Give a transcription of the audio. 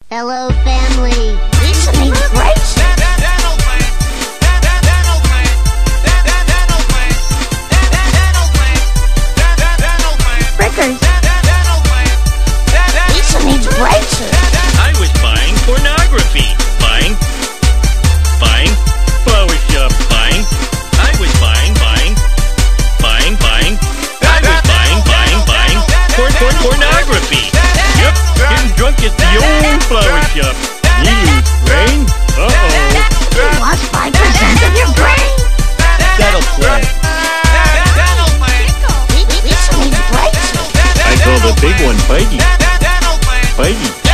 Hello, family. Lisa needs braces. Frickers. Lisa needs braces. I was buying pornography. Buying flower shop. I was buying. I was buying pornography. Yep, getting drunk at the old flower shop. You lose brain? Uh-oh. You lost 5% of your brain. That'll play. Lisa needs braces. I call the big one Bitey.